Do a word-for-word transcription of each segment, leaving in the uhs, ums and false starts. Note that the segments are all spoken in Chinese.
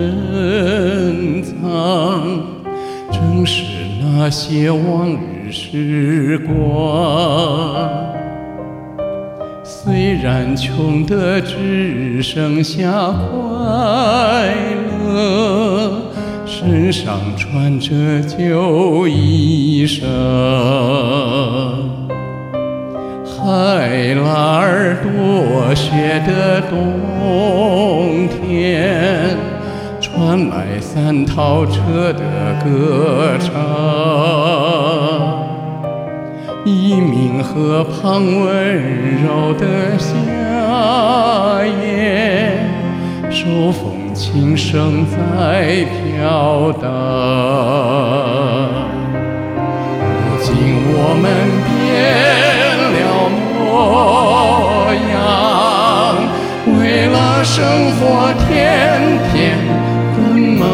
珍藏，正是那些往日时光。虽然穷得只剩下快乐，身上穿着旧衣裳。海拉尔多雪的冬天，传来三套车的歌唱。一鸣河畔温柔的夏夜，手风琴声在飘荡。如今我们变了模样，为了生活天天奔忙。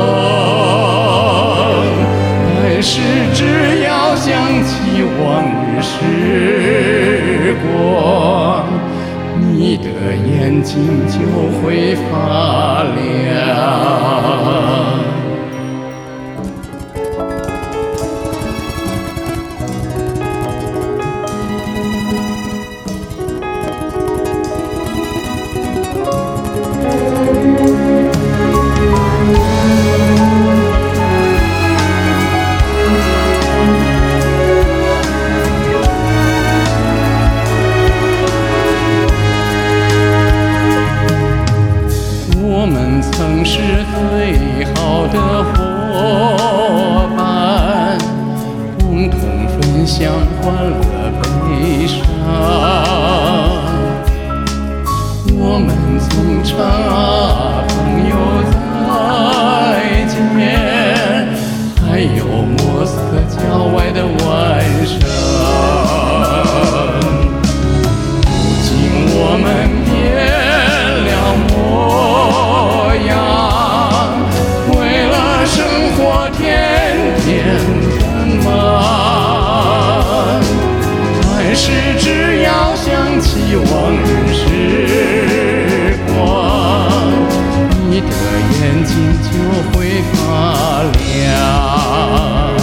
但是只要想起往日时光，你的眼睛就会发亮。我们曾是最好的伙伴，共同分享欢乐悲伤。我们曾唱啊朋友再见，还有莫斯科郊外的晚上。如今我们变了模样，为了生活天天奔忙。但是只要想起往日时光，你的眼睛就会发亮。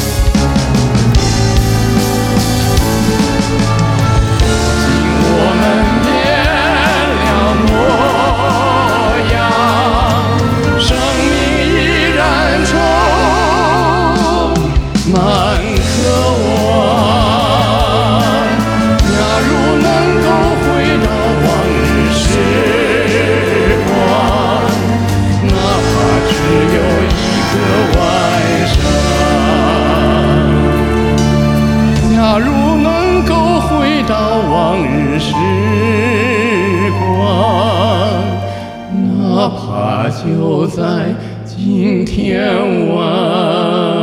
满渴望，假如能够回到往日时光，哪怕只有一个晚上。假如能够回到往日时光，哪怕就在今天晚